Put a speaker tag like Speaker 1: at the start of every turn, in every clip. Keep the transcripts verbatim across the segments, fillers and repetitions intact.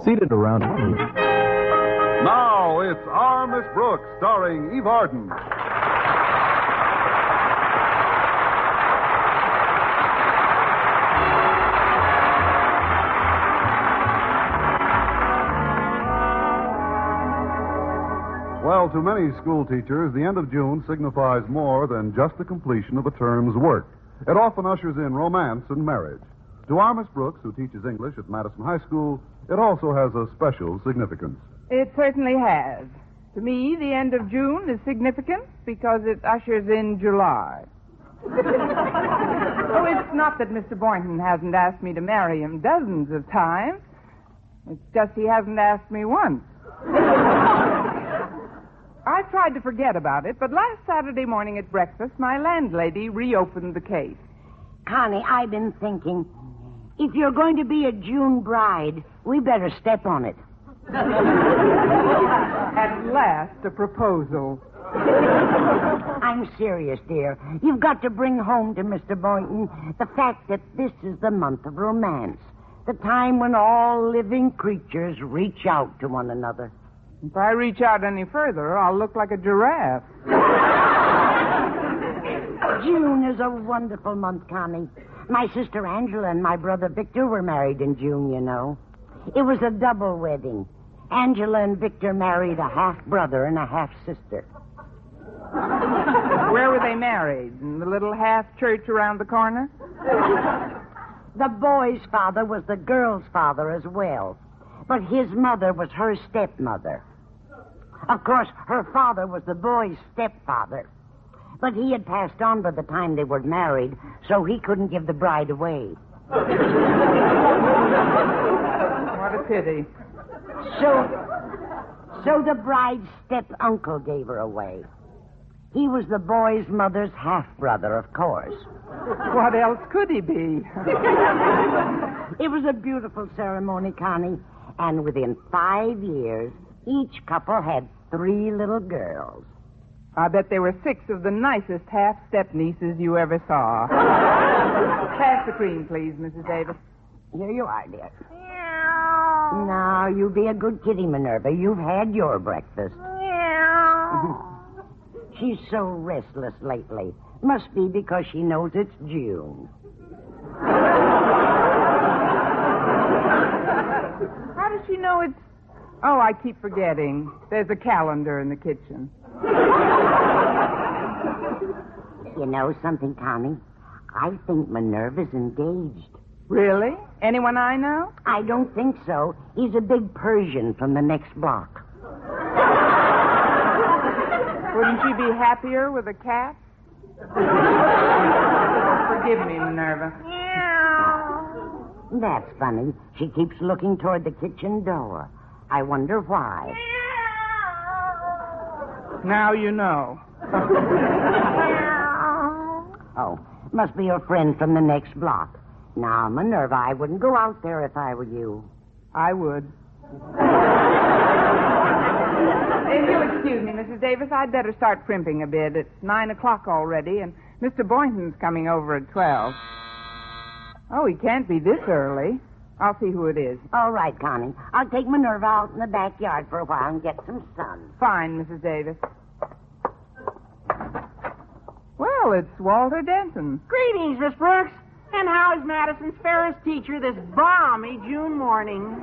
Speaker 1: Seated around...
Speaker 2: Now it's Our Miss Brooks, starring Eve Arden. Well, to many school teachers, the end of June signifies more than just the completion of a term's work. It often ushers in romance and marriage. To our Miss Brooks, who teaches English at Madison High School, it also has a special significance.
Speaker 3: It certainly has. To me, the end of June is significant because it ushers in July. Oh, it's not that Mister Boynton hasn't asked me to marry him dozens of times. It's just he hasn't asked me once. I've tried to forget about it, but last Saturday morning at breakfast, my landlady reopened the case.
Speaker 4: Connie, I've been thinking, if you're going to be a June bride, we better step on it.
Speaker 3: At last, a proposal.
Speaker 4: I'm serious, dear. You've got to bring home to Mister Boynton the fact that this is the month of romance, the time when all living creatures reach out to one another.
Speaker 3: If I reach out any further, I'll look like a giraffe.
Speaker 4: June is a wonderful month, Connie. My sister Angela and my brother Victor were married in June, you know. It was a double wedding. Angela and Victor married a half-brother and a half-sister.
Speaker 3: Where were they married? In the little half-church around the corner?
Speaker 4: The boy's father was the girl's father as well, but his mother was her stepmother. Of course, her father was the boy's stepfather, but he had passed on by the time they were married, so he couldn't give the bride away.
Speaker 3: What a pity.
Speaker 4: So, so the bride's step-uncle gave her away. He was the boy's mother's half-brother, of course.
Speaker 3: What else could he be?
Speaker 4: It was a beautiful ceremony, Connie, and within five years, each couple had three little girls.
Speaker 3: I bet there were six of the nicest half-step-nieces you ever saw. Pass the cream, please, Missus Davis.
Speaker 4: Here you are, dear. Now, you be a good kitty, Minerva. You've had your breakfast. She's so restless lately. Must be because she knows it's June.
Speaker 3: How does she know it's... Oh, I keep forgetting. There's a calendar in the kitchen.
Speaker 4: You know something, Connie? I think Minerva's engaged.
Speaker 3: Really? Anyone I know?
Speaker 4: I don't think so. He's a big Persian from the next block.
Speaker 3: Wouldn't she be happier with a cat? Forgive me, Minerva.
Speaker 4: That's funny. She keeps looking toward the kitchen door. I wonder why.
Speaker 3: Now you know.
Speaker 4: Oh, must be your friend from the next block. Now, Minerva, I wouldn't go out there if I were you.
Speaker 3: I would. If you'll excuse me, Missus Davis, I'd better start primping a bit. It's nine o'clock already, and Mister Boynton's coming over at twelve. Oh, he can't be this early. I'll see who it is.
Speaker 4: All right, Connie. I'll take Minerva out in the backyard for a while and get some sun.
Speaker 3: Fine, Missus Davis. Well, it's Walter Denton.
Speaker 5: Greetings, Miss Brooks. And how is Madison's fairest teacher this balmy June morning?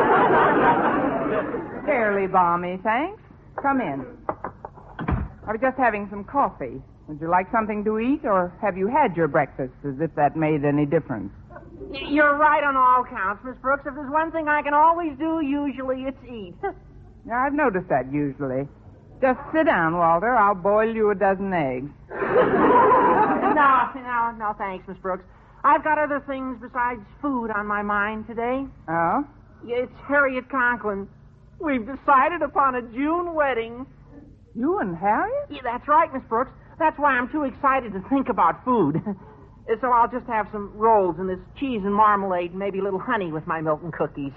Speaker 3: Fairly balmy, thanks. Come in. I was just having some coffee. Would you like something to eat, or have you had your breakfast, as if that made any difference?
Speaker 5: You're right on all counts, Miss Brooks. If there's one thing I can always do, usually it's eat.
Speaker 3: Yeah, I've noticed that usually. Just sit down, Walter. I'll boil you a dozen eggs.
Speaker 5: No, no, no, thanks, Miss Brooks. I've got other things besides food on my mind today.
Speaker 3: Oh?
Speaker 5: It's Harriet Conklin. We've decided upon a June wedding.
Speaker 3: You and Harriet?
Speaker 5: Yeah, that's right, Miss Brooks. That's why I'm too excited to think about food. So I'll just have some rolls and this cheese and marmalade and maybe a little honey with my milk and cookies.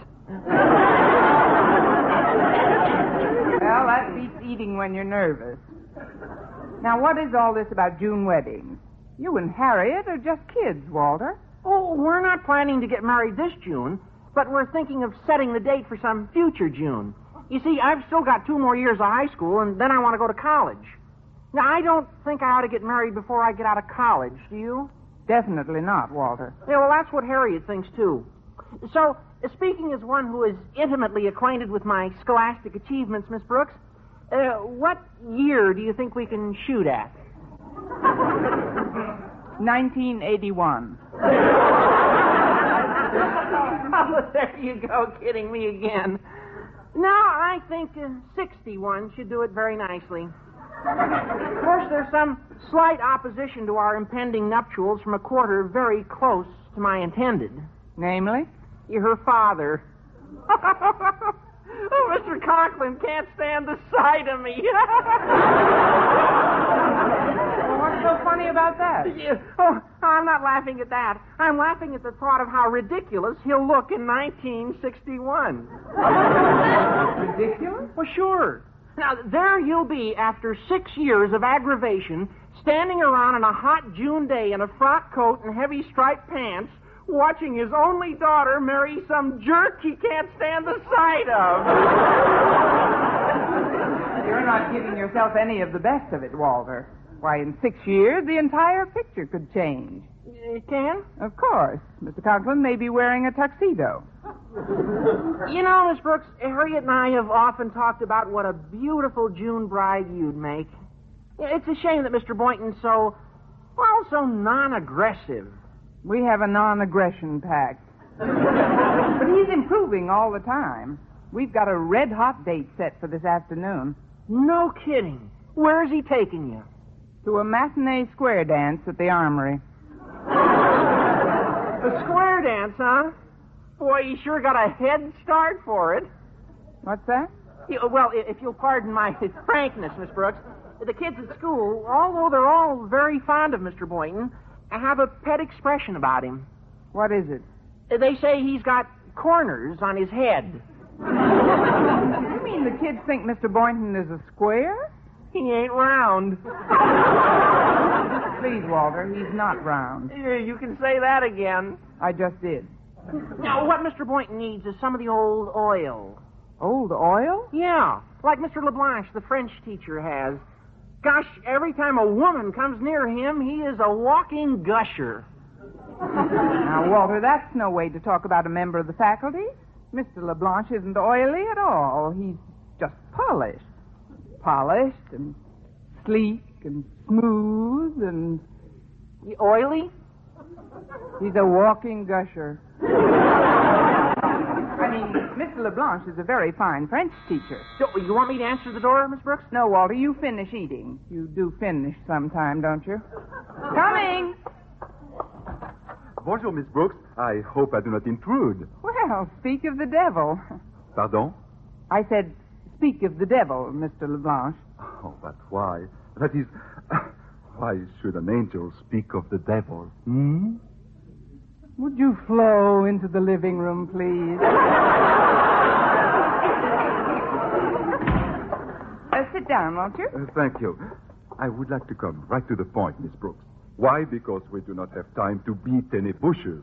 Speaker 3: Well, that beats eating when you're nervous. Now, what is all this about June weddings? You and Harriet are just kids, Walter.
Speaker 5: Oh, we're not planning to get married this June. but we're thinking of setting the date for some future June. You see, I've still got two more years of high school, and then I want to go to college. Now, I don't think I ought to get married before I get out of college, do you?
Speaker 3: Definitely not, Walter.
Speaker 5: Yeah, well, that's what Harriet thinks, too. So, speaking as one who is intimately acquainted with my scholastic achievements, Miss Brooks, uh, what year do you think we can shoot at?
Speaker 3: nineteen eighty-one.
Speaker 5: Oh, there you go, kidding me again. No, I think uh, sixty-one should do it very nicely. Of course, there's some slight opposition to our impending nuptials from a quarter very close to my intended.
Speaker 3: Namely?
Speaker 5: Her father. Oh, Mister Conklin can't stand the sight of me.
Speaker 3: Well, what's so funny about that?
Speaker 5: Yeah. Oh, I'm not laughing at that. I'm laughing at the thought of how ridiculous he'll look in nineteen sixty-one.
Speaker 3: Ridiculous?
Speaker 5: Well, sure. Now, there you'll be after six years of aggravation, standing around on a hot June day in a frock coat and heavy striped pants, watching his only daughter marry some jerk he can't stand the sight of.
Speaker 3: You're not giving yourself any of the best of it, Walter. Why, in six years, the entire picture could change.
Speaker 5: It can?
Speaker 3: Of course. Mister Conklin may be wearing a tuxedo.
Speaker 5: You know, Miss Brooks, Harriet and I have often talked about what a beautiful June bride you'd make. It's a shame that Mister Boynton's so, well, so non-aggressive.
Speaker 3: We have a non-aggression pact. But he's improving all the time. We've got a red-hot date set for this afternoon.
Speaker 5: No kidding. Where's he taking you?
Speaker 3: To a matinee square dance at the Armory.
Speaker 5: A square dance, huh? Boy, you sure got a head start for it.
Speaker 3: What's that?
Speaker 5: Yeah, well, if you'll pardon my frankness, Miss Brooks, the kids at school, although they're all very fond of Mister Boynton, have a pet expression about him.
Speaker 3: What is it?
Speaker 5: They say he's got corners on his head.
Speaker 3: You mean the kids think Mister Boynton is a square?
Speaker 5: He ain't round.
Speaker 3: Please, Walter, he's not round.
Speaker 5: Yeah, you can say that again.
Speaker 3: I just did.
Speaker 5: Now, what Mister Boynton needs is some of the old oil.
Speaker 3: Old oil?
Speaker 5: Yeah, like Mister LeBlanche, the French teacher, has. Gosh, every time a woman comes near him, he is a walking gusher.
Speaker 3: Now, Walter, that's no way to talk about a member of the faculty. Mister LeBlanche isn't oily at all. He's just polished. Polished and sleek and smooth and...
Speaker 5: Oily?
Speaker 3: He's a walking gusher. I mean, Mister LeBlanche is a very fine French teacher.
Speaker 5: So, you want me to answer the door, Miss Brooks?
Speaker 3: No, Walter, you finish eating. You do finish sometime, don't you? Coming!
Speaker 2: Bonjour, Miss Brooks. I hope I do not intrude.
Speaker 3: Well, speak of the devil.
Speaker 2: Pardon?
Speaker 3: I said, speak of the devil, Mister LeBlanche.
Speaker 2: Oh, but why? That is... Why should an angel speak of the devil? Hmm?
Speaker 3: Would you flow into the living room, please? uh, sit down, won't you?
Speaker 2: Uh, thank you. I would like to come right to the point, Miss Brooks. Why? Because we do not have time to beat any bushes.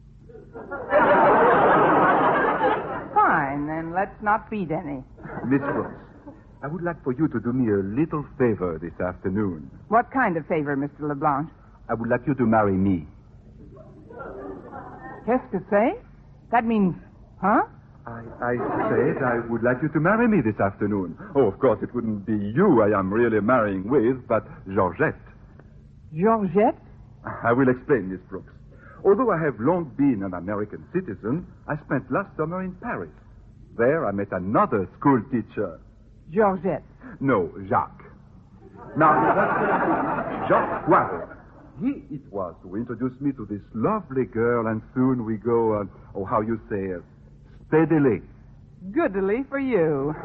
Speaker 3: Fine, then let's not beat any.
Speaker 2: Miss Brooks, I would like for you to do me a little favor this afternoon.
Speaker 3: What kind of favor, Mister LeBlanche?
Speaker 2: I would like you to marry me.
Speaker 3: Qu'est-ce que c'est? That means, huh?
Speaker 2: I, I said I would like you to marry me this afternoon. Oh, of course, it wouldn't be you I am really marrying with, but Georgette.
Speaker 3: Georgette?
Speaker 2: I will explain, Miss Brooks. Although I have long been an American citizen, I spent last summer in Paris. There I met another school teacher.
Speaker 3: Georgette.
Speaker 2: No, Jacques. Now, that's Jacques Poirot. He it was who introduced me to this lovely girl, and soon we go, uh, oh, how you say it, steadily.
Speaker 3: Goodly for you.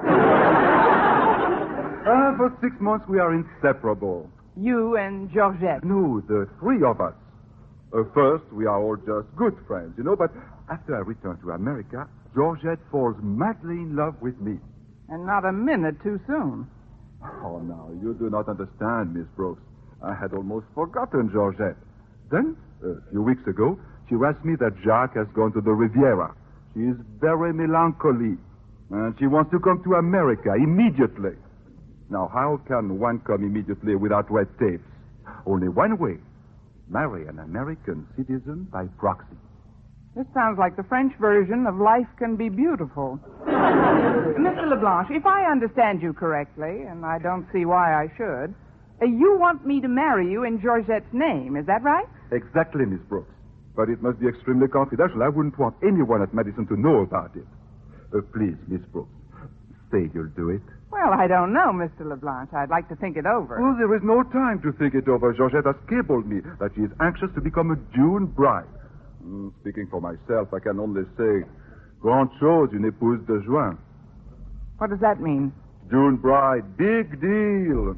Speaker 2: Uh, for six months we are inseparable.
Speaker 3: You and Georgette.
Speaker 2: No, the three of us. Uh, first, we are all just good friends, you know, but after I return to America, Georgette falls madly in love with me.
Speaker 3: And not a minute too soon.
Speaker 2: Oh, now, you do not understand, Miss Brooks. I had almost forgotten Georgette. Then, a few weeks ago, she writes me that Jacques has gone to the Riviera.
Speaker 1: She is very melancholy, and she wants to come to America immediately. Now, how can one come immediately without red tapes? Only one way. Marry an American citizen by proxy.
Speaker 3: This sounds like the French version of Life Can Be Beautiful. Mister LeBlanche, if I understand you correctly, and I don't see why I should, uh, you want me to marry you in Georgette's name, is that right?
Speaker 1: Exactly, Miss Brooks. But it must be extremely confidential. I wouldn't want anyone at Madison to know about it. Uh, please, Miss Brooks, say you'll do it.
Speaker 3: Well, I don't know, Mister LeBlanche. I'd like to think it over.
Speaker 1: Oh, there is no time to think it over. Georgette has cabled me that she is anxious to become a June bride. Mm, speaking for myself, I can only say, grande chose, une épouse de juin.
Speaker 3: What does that mean?
Speaker 1: June bride, big deal.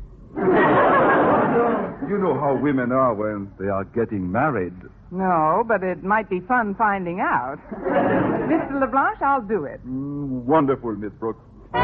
Speaker 1: You know how women are when they are getting married.
Speaker 3: No, but it might be fun finding out. Mister LeBlanche, I'll do it.
Speaker 1: Mm, wonderful, Miss Brooks.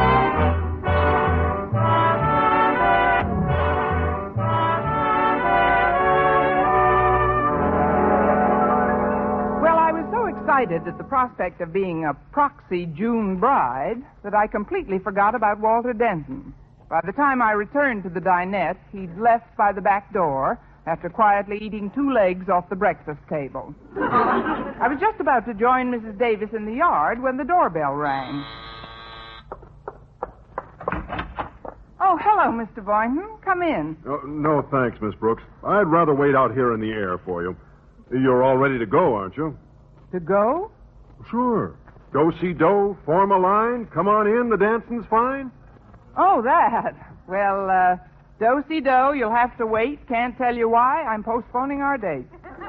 Speaker 3: Excited at the prospect of being a proxy June bride that I completely forgot about Walter Denton. By the time I returned to the dinette, he'd left by the back door after quietly eating two legs off the breakfast table. I was just about to join Missus Davis in the yard when the doorbell rang. Oh, hello, Mister Boynton. Come in.
Speaker 6: Uh, no, thanks, Miss Brooks. I'd rather wait out here in the air for you. You're all ready to go, aren't you?
Speaker 3: To go?
Speaker 6: Sure. Do-si-do, form a line, come on in, the dancing's fine.
Speaker 3: Oh, that. Well, uh, do-si-do, you'll have to wait. Can't tell you why. I'm postponing our date.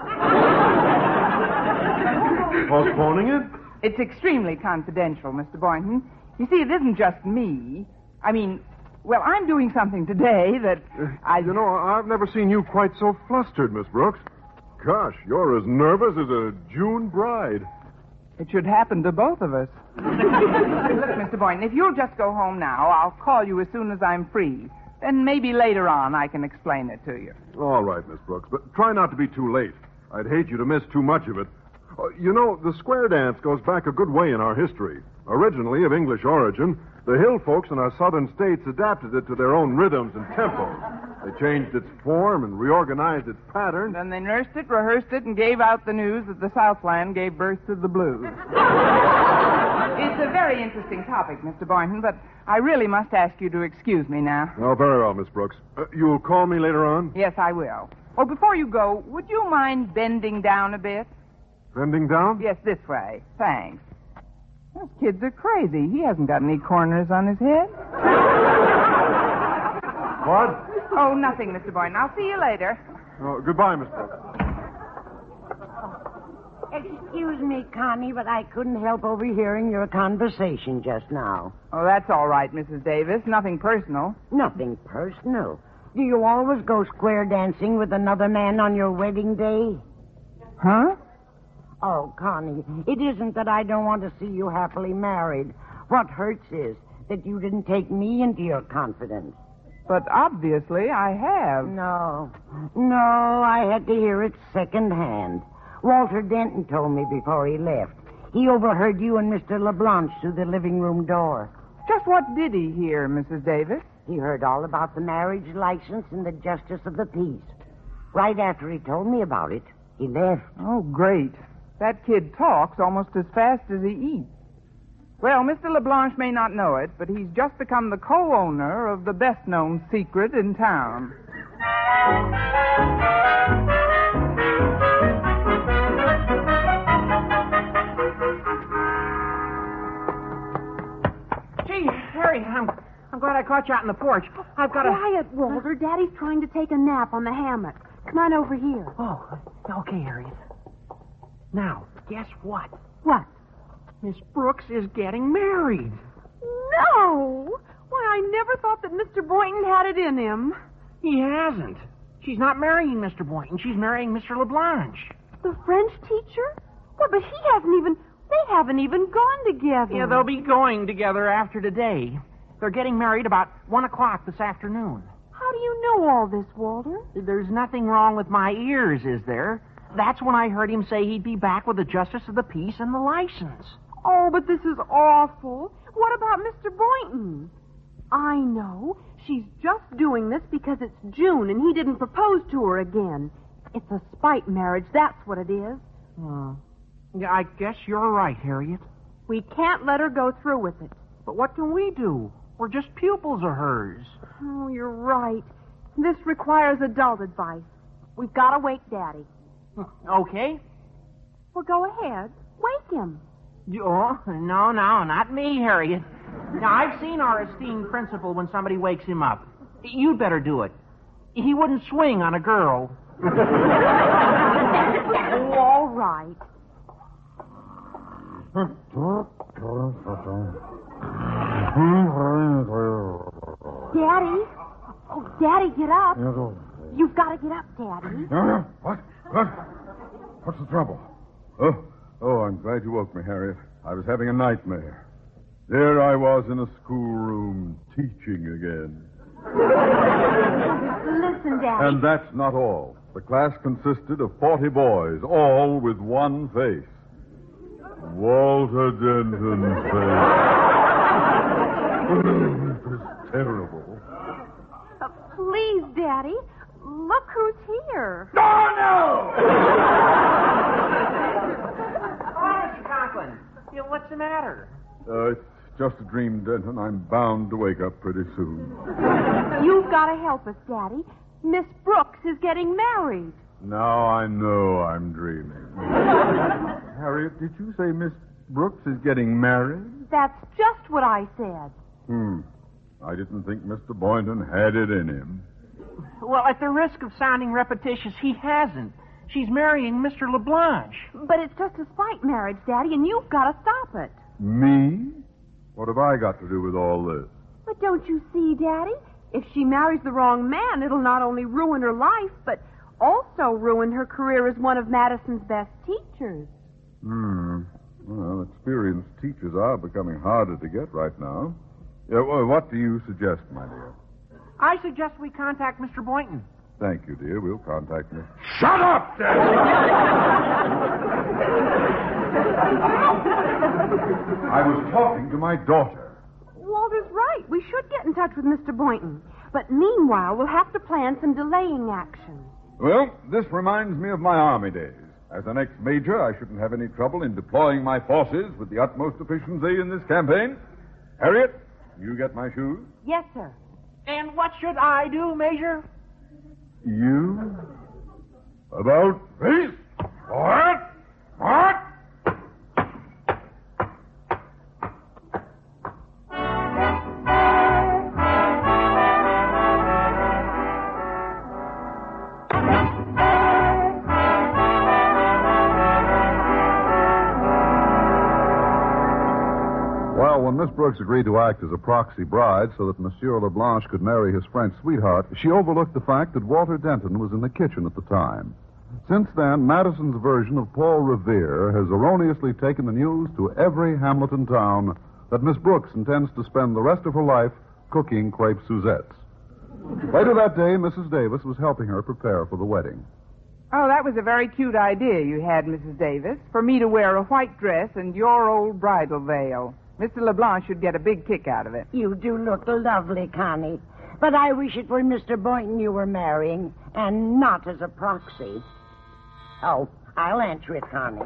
Speaker 6: Postponing it?
Speaker 3: It's extremely confidential, Mister Boynton. You see, it isn't just me. I mean, well, I'm doing something today that I...
Speaker 6: You know, I've never seen you quite so flustered, Miss Brooks. Gosh, you're as nervous as a June bride.
Speaker 3: It should happen to both of us. Look, Mister Boynton, if you'll just go home now, I'll call you as soon as I'm free. Then maybe later on I can explain it to you.
Speaker 6: All right, Miss Brooks, but try not to be too late. I'd hate you to miss too much of it. Uh, you know, the square dance goes back a good way in our history. Originally of English origin, the hill folks in our southern states adapted it to their own rhythms and tempos. They changed its form and reorganized its pattern.
Speaker 3: Then they nursed it, rehearsed it, and gave out the news that the Southland gave birth to the blues. It's a very interesting topic, Mister Boynton, but I really must ask you to excuse me now.
Speaker 6: Oh, very well, Miss Brooks. Uh, you'll call me later on?
Speaker 3: Yes, I will. Oh, before you go, would you mind bending down a bit?
Speaker 6: Bending down?
Speaker 3: Yes, this way. Thanks. Those kids are crazy. He hasn't got any corners on his head.
Speaker 6: What?
Speaker 3: Oh, nothing, Mister Boynton. I'll see you later.
Speaker 6: Oh, goodbye, Miss Brooks.
Speaker 4: Excuse me, Connie, but I couldn't help overhearing your conversation just now.
Speaker 3: Oh, that's all right, Missus Davis. Nothing personal.
Speaker 4: Nothing personal. Do you always go square dancing with another man on your wedding day?
Speaker 3: Huh?
Speaker 4: Oh, Connie, it isn't that I don't want to see you happily married. What hurts is that you didn't take me into your confidence.
Speaker 3: But obviously I have.
Speaker 4: No. No, I had to hear it secondhand. Walter Denton told me before he left. He overheard you and Mister LeBlanche through the living room door.
Speaker 3: Just what did he hear, Missus Davis?
Speaker 4: He heard all about the marriage license and the justice of the peace. Right after he told me about it, he left.
Speaker 3: Oh, great. That kid talks almost as fast as he eats. Well, Mister LeBlanche may not know it, but he's just become the co-owner of the best-known secret in town.
Speaker 5: Gee, Harry, I'm, I'm glad I caught you out on the porch. I've got a...
Speaker 7: Quiet, Walter. Daddy's trying to take a nap on the hammock. Come on over here.
Speaker 5: Oh, okay, Harriet. Now, guess what?
Speaker 7: What?
Speaker 5: Miss Brooks is getting married.
Speaker 7: No! Why, I never thought that Mister Boynton had it in him.
Speaker 5: He hasn't. She's not marrying Mister Boynton. She's marrying Mister LeBlanche.
Speaker 7: The French teacher? Well, but he hasn't even... They haven't even gone together.
Speaker 5: Yeah, they'll be going together after today. They're getting married about one o'clock this afternoon.
Speaker 7: How do you know all this, Walter?
Speaker 5: There's nothing wrong with my ears, is there? That's when I heard him say he'd be back with the justice of the peace and the license.
Speaker 7: Oh, but this is awful. What about Mister Boynton? I know. She's just doing this because it's June and he didn't propose to her again. It's a spite marriage, that's what it is.
Speaker 5: Hmm. Yeah, I guess you're right, Harriet.
Speaker 7: We can't let her go through with it.
Speaker 5: But what can we do? We're just pupils of hers.
Speaker 7: Oh, you're right. This requires adult advice. We've got to wake Daddy.
Speaker 5: Okay.
Speaker 7: Well, go ahead. Wake him.
Speaker 5: Oh, no, no, not me, Harriet. Now, I've seen our esteemed principal when somebody wakes him up. You'd better do it. He wouldn't swing on a girl.
Speaker 7: Oh, all right. Daddy? Oh, Daddy, get up. You've got to get up, Daddy.
Speaker 2: What? What? What's the trouble? Oh, oh, I'm glad you woke me, Harriet. I was having a nightmare. There I was in a schoolroom teaching again.
Speaker 7: Listen, Daddy.
Speaker 2: And that's not all. The class consisted of forty boys, all with one face. Walter Denton's face. It was terrible.
Speaker 7: Uh, please, Daddy. Look who's here.
Speaker 5: Oh, Mister Conklin. Yeah, what's the matter?
Speaker 2: Uh, it's just a dream, Denton. I'm bound to wake up pretty soon.
Speaker 7: You've got to help us, Daddy. Miss Brooks is getting married.
Speaker 2: Now I know I'm dreaming. Harriet, did you say Miss Brooks is getting married?
Speaker 7: That's just what I said.
Speaker 2: Hmm. I didn't think Mister Boynton had it in him.
Speaker 5: Well, at the risk of sounding repetitious, he hasn't. She's marrying Mister LeBlanche.
Speaker 7: But it's just a spite marriage, Daddy, and you've got to stop it.
Speaker 2: Me? What have I got to do with all this?
Speaker 7: But don't you see, Daddy? If she marries the wrong man, it'll not only ruin her life, but also ruin her career as one of Madison's best teachers.
Speaker 2: Hmm. Well, experienced teachers are becoming harder to get right now. Yeah, well, what do you suggest, my dear?
Speaker 5: I suggest we contact Mister Boynton.
Speaker 2: Thank you, dear. We'll contact Miss...
Speaker 6: Shut up, Dad!
Speaker 2: I was talking to my daughter.
Speaker 7: Walter's right. We should get in touch with Mister Boynton. But meanwhile, we'll have to plan some delaying action.
Speaker 2: Well, this reminds me of my army days. As an ex-major, I shouldn't have any trouble in deploying my forces with the utmost efficiency in this campaign. Harriet, you get my shoes?
Speaker 7: Yes, sir.
Speaker 5: And what should I do, Major?
Speaker 2: You? About face? What? What? Well, when Miss Brooks agreed to act as a proxy bride so that Monsieur LeBlanche could marry his French sweetheart, she overlooked the fact that Walter Denton was in the kitchen at the time. Since then, Madison's version of Paul Revere has erroneously taken the news to every Hamilton town that Miss Brooks intends to spend the rest of her life cooking crepe Suzettes. Later that day, Missus Davis was helping her prepare for the wedding.
Speaker 3: Oh, that was a very cute idea you had, Missus Davis, for me to wear a white dress and your old bridal veil. Mister LeBlanc should get a big kick out of it.
Speaker 4: You do look lovely, Connie. But I wish it were Mister Boynton you were marrying, and not as a proxy. Oh, I'll answer it, Connie.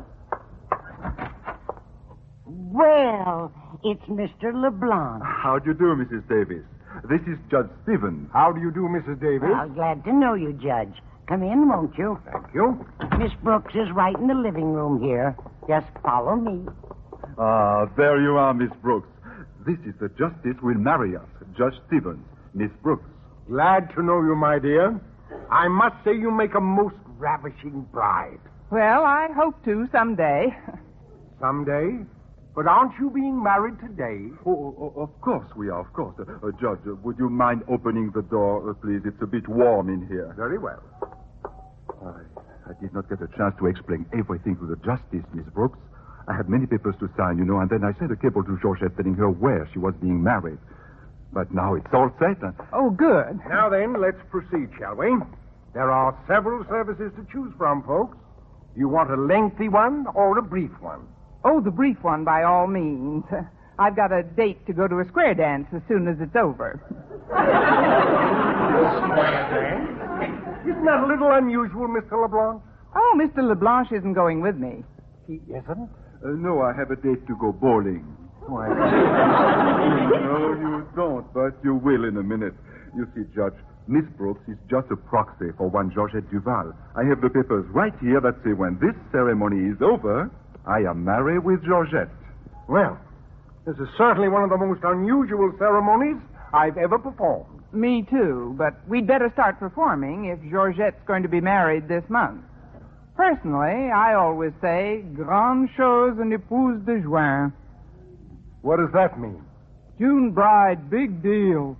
Speaker 4: Well, it's Mister LeBlanc.
Speaker 1: How do you do, Missus Davis? This is Judge Stevens.
Speaker 8: How do you do, Missus Davis?
Speaker 4: Well, glad to know you, Judge. Come in, won't you?
Speaker 8: Thank you.
Speaker 4: Miss Brooks is right in the living room here. Just follow me.
Speaker 1: Ah, there you are, Miss Brooks. This is the justice who will marry us, Judge Stevens, Miss Brooks.
Speaker 8: Glad to know you, my dear. I must say you make a most ravishing bride.
Speaker 3: Well, I hope to someday.
Speaker 8: Someday? But aren't you being married today?
Speaker 1: Oh, oh, of course we are, of course. Uh, uh, Judge, uh, would you mind opening the door, uh, please? It's a bit warm in here.
Speaker 8: Very well.
Speaker 1: I, I did not get a chance to explain everything to the justice, Miss Brooks. I had many papers to sign, you know, and then I sent a cable to Georgette telling her where she was being married. But now it's all set. And...
Speaker 3: Oh, good.
Speaker 8: Now then, let's proceed, shall we? There are several services to choose from, folks. You want a lengthy one or a brief one?
Speaker 3: Oh, the brief one, by all means. I've got a date to go to a square dance as soon as it's over.
Speaker 8: Isn't that a little unusual, Mister LeBlanc?
Speaker 3: Oh, Mister LeBlanc isn't going with me.
Speaker 8: He isn't?
Speaker 1: Uh, no, I have a date to go bowling.
Speaker 8: Why?
Speaker 1: No, you don't, but you will in a minute. You see, Judge, Miss Brooks is just a proxy for one Georgette Duval. I have the papers right here that say when this ceremony is over, I am married with Georgette.
Speaker 8: Well, this is certainly one of the most unusual ceremonies I've ever performed.
Speaker 3: Me too, but we'd better start performing if Georgette's going to be married this month. Personally, I always say, grande chose une épouse de juin.
Speaker 8: What does that mean?
Speaker 3: June bride, big deal.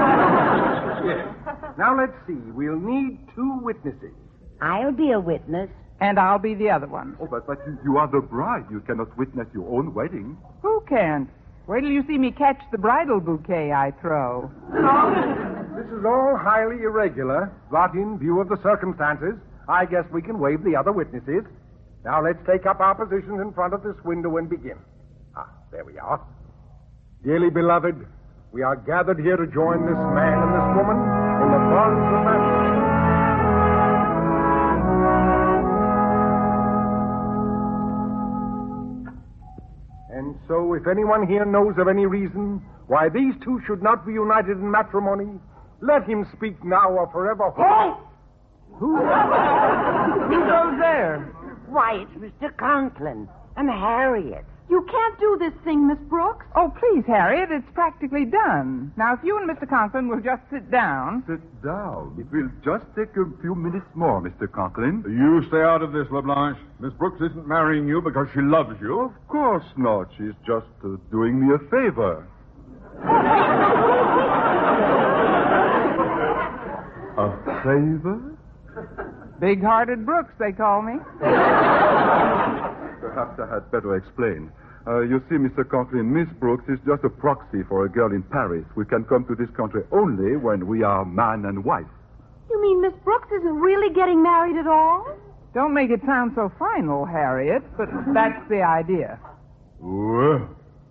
Speaker 8: Now, let's see. We'll need two witnesses.
Speaker 4: I'll be a witness.
Speaker 3: And I'll be the other one.
Speaker 1: Oh, but, but you, you are the bride. You cannot witness your own wedding.
Speaker 3: Who can't? Wait till you see me catch the bridal bouquet I throw.
Speaker 8: This is all highly irregular, but in view of the circumstances, I guess we can waive the other witnesses. Now, let's take up our positions in front of this window and begin. Ah, there we are. Dearly beloved, we are gathered here to join this man and this woman in the bonds of matrimony. And so, if anyone here knows of any reason why these two should not be united in matrimony, let him speak now or forever. Halt!
Speaker 3: Who? Who goes there?
Speaker 4: Why, it's Mister Conklin and Harriet.
Speaker 7: You can't do this thing, Miss Brooks.
Speaker 3: Oh, please, Harriet, it's practically done. Now, if you and Mister Conklin will just sit down.
Speaker 1: Sit down. It will just take a few minutes more, Mister Conklin.
Speaker 6: You stay out of this, LeBlanc. Miss Brooks isn't marrying you because she loves you.
Speaker 1: Of course not. She's just uh, doing me a favor. A favor?
Speaker 3: Big-hearted Brooks, they call me.
Speaker 1: Perhaps I had better explain. Uh, you see, Mister Conklin, Miss Brooks is just a proxy for a girl in Paris. We can come to this country only when we are man and wife.
Speaker 7: You mean Miss Brooks isn't really getting married at all?
Speaker 3: Don't make it sound so final, Harriet, but that's the idea.
Speaker 6: Well.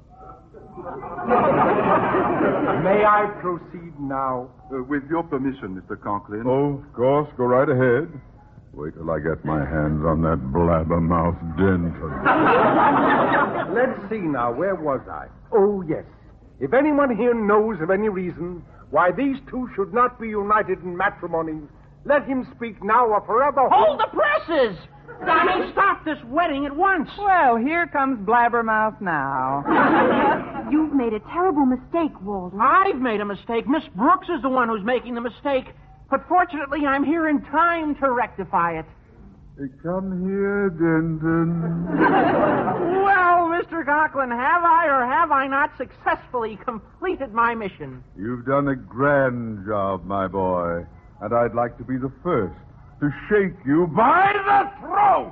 Speaker 8: May I proceed now?
Speaker 1: Uh, with your permission, Mister Conklin.
Speaker 6: Oh, of course. Go right ahead. Wait till I get my hands on that blabbermouth Denton.
Speaker 8: Let's see now. Where was I? Oh, yes. If anyone here knows of any reason why these two should not be united in matrimony, let him speak now or forever.
Speaker 5: Hold the presses! I mean, stop this wedding at once.
Speaker 3: Well, here comes Blabbermouth now.
Speaker 7: You've made a terrible mistake, Walter.
Speaker 5: I've made a mistake. Miss Brooks is the one who's making the mistake. But fortunately, I'm here in time to rectify it.
Speaker 1: Come here, Denton.
Speaker 5: Well, Mister Conklin, have I or have I not successfully completed my mission?
Speaker 6: You've done a grand job, my boy. And I'd like to be the first to shake you by the throat.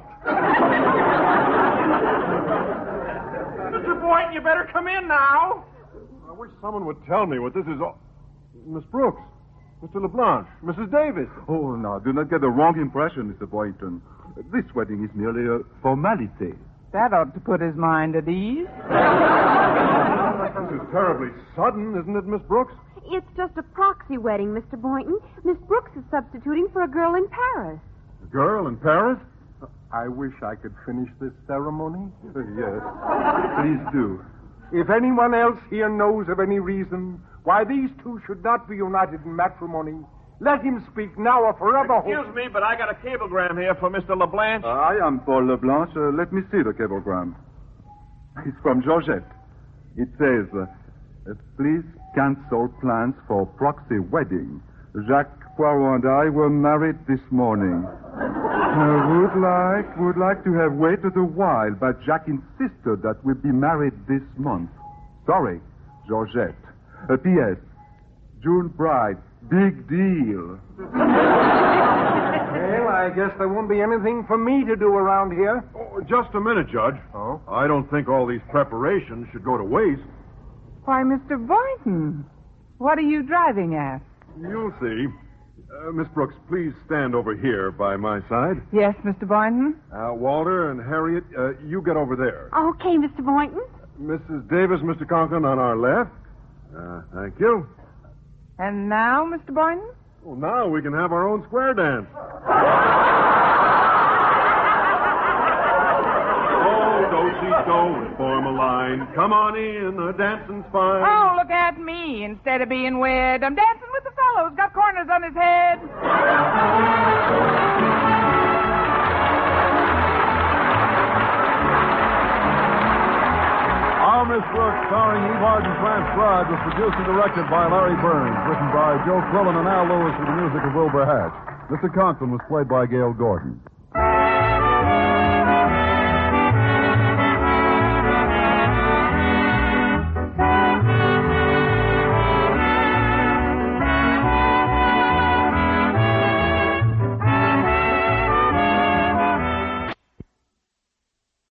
Speaker 5: Mister Boynton, you better come in now.
Speaker 6: I wish someone would tell me what this is all... Miss Brooks, Mister LeBlanc, Missus Davis.
Speaker 1: Oh, now, do not get the wrong impression, Mister Boynton. This wedding is merely a formality.
Speaker 3: That ought to put his mind at ease.
Speaker 6: This is terribly sudden, isn't it, Miss Brooks?
Speaker 7: It's just a proxy wedding, Mister Boynton. Miss Brooks is substituting for a girl in Paris.
Speaker 6: A girl in Paris?
Speaker 8: I wish I could finish this ceremony.
Speaker 1: Uh, yes. Please do.
Speaker 8: If anyone else here knows of any reason why these two should not be united in matrimony, let him speak now or forever.
Speaker 9: Excuse me, but I got a cablegram here for Mister LeBlanc.
Speaker 1: Uh, I am Paul LeBlanc. Uh, let me see the cablegram. It's from Georgette. It says, uh, uh, please cancel plans for proxy wedding. Jacques Poirot and I were married this morning. Uh, would like, would like to have waited a while, but Jacques insisted that we be married this month. Sorry, Georgette. Uh, P S. June bride. Big deal.
Speaker 8: Well, I guess there won't be anything for me to do around here.
Speaker 6: Oh, just a minute, Judge.
Speaker 8: Oh?
Speaker 6: I don't think all these preparations should go to waste.
Speaker 3: Why, Mister Boynton, what are you driving at?
Speaker 6: You'll see. Uh, Miss Brooks, please stand over here by my side.
Speaker 3: Yes, Mister Boynton?
Speaker 6: Uh, Walter and Harriet, uh, you get over there.
Speaker 7: Okay, Mister Boynton.
Speaker 6: Missus Davis, Mister Conklin on our left. Uh, thank you.
Speaker 3: And now, Mister Boynton?
Speaker 6: Well, now we can have our own square dance. Oh, do-si-do and form a line. Come on in, a dancing's fine.
Speaker 3: Oh, look at me. Instead of being wed, I'm dancing with the fellow who's got corners on his head.
Speaker 2: Our Miss Brooks, starring Eve Arden, transcribed, was produced and directed by Larry Burns, written by Joe Quillen and Al Lewis with the music of Wilbur Hatch. Mister Conklin was played by Gail Gordon.